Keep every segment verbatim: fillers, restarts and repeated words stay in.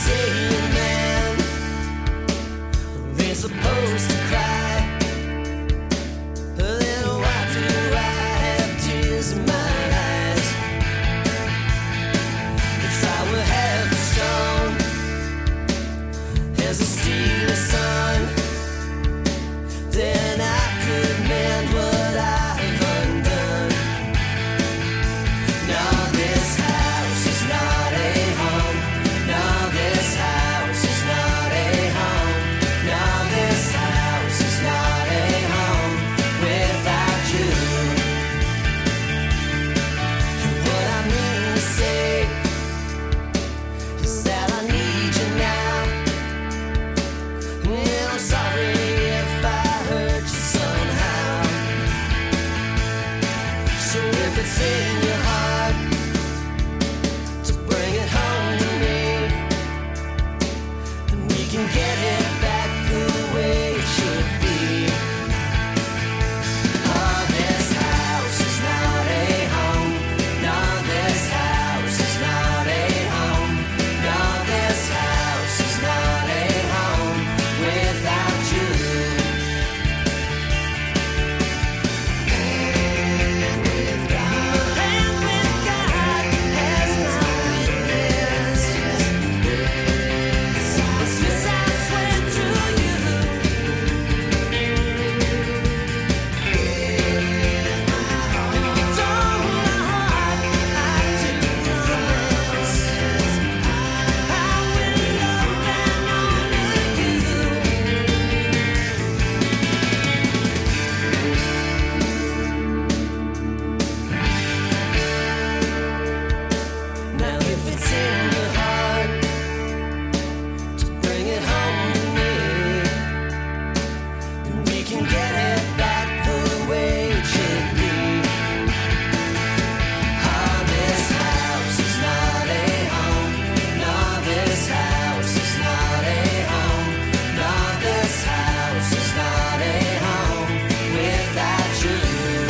saying, man, they're supposed to cry. Then why do I have tears in my eyes? If I were half as strong as a steely sun, then I could mend what I've undone. No, this house is not a home. No, this house is not a home. No, this house is not a home without you. And what I mean to say is that I need you now. And I'm sorry if I hurt you somehow. So if it's in your heart to bring it home to me, then we can get it back the way it should be. Oh, this house is not a home. No, this house is not a home. No, this house is not a home without you. And with God, and with God as my witness, this I swear to you. It's all my heart I do promise. I will love and honor you. Now if it's in your heart to bring it home to me, then we can get it back the way it should be. Oh, this house is not a home. No, this house is not a home. No, this house is not a home without you.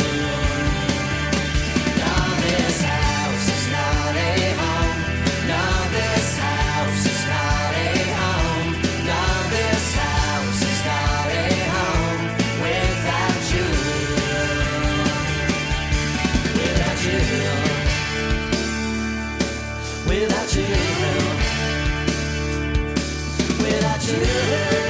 No, this house is not a home. No, this house is not a home. No, this house is not a home without you. Without you. Without you. Without you.